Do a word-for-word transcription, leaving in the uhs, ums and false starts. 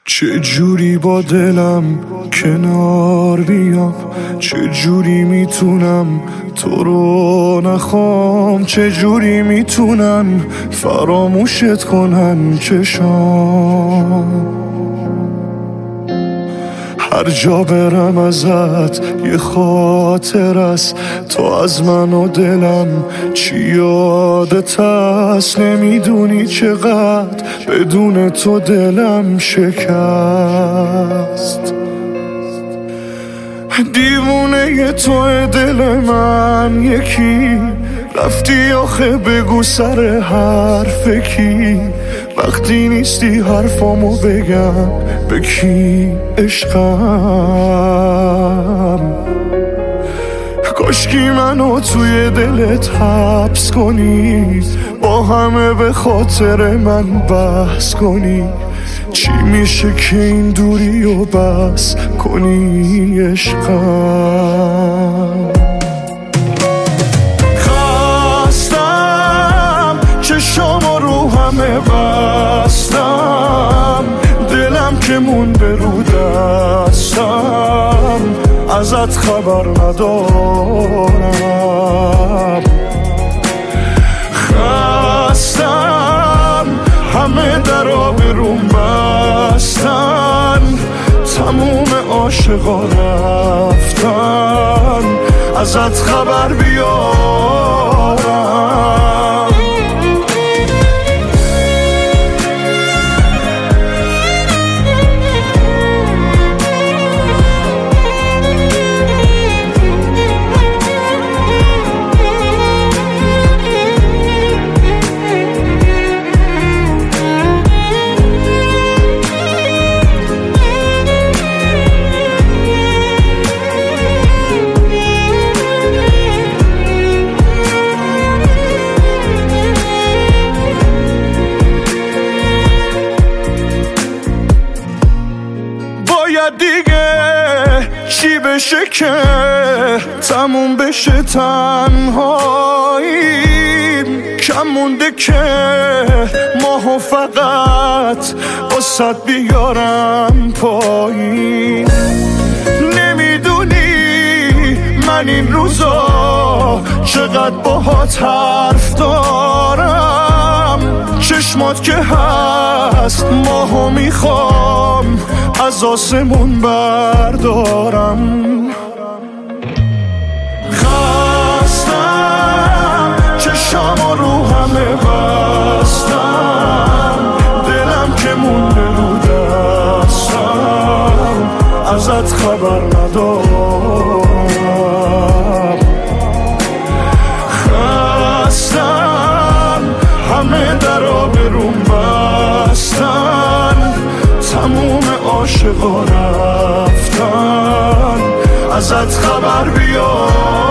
چه جوری با دلم کنار بیام، چه جوری میتونم تو رو نخوام، چه جوری میتونن فراموشت کنن چشام. هر جا برم ازت یه خاطر است، تو از من و دلم چی یادت هست. نمیدونی چقدر بدون تو دلم شکست. دیوونه ی تو دل من یکی، رفتی آخه بگو سر حرف کی. وقتی نیستی حرفامو بگم به کی عشقم. کاشکی منو توی دلت حبس کنی، با همه به خاطر من بحث کنی. چی میشه که این دوری و بس کنی عشقم. خستم چشام رو همه بستم، دلم که مونده رو دستم، ازت خبر ندارم. خستم همه در آبروم بستن، تموم عاشقا رفتن، ازت خبر بیارم. دیگه چی بشه که تموم بشه تنهاییم؟ کم مونده که ماهو فقط واسد بیارم پایین. نمیدونی من این روزا چقدر باهات حرف دارم. چشمات که هست ماهو میخوام از آسمون بردارم. خستم چشام رو همه بستم، دلم که مونده رو دستم، ازت خبر ندارم. خستم همه در آبروم بستن، تموم عاشقا رفتن، ازت خبر بیار.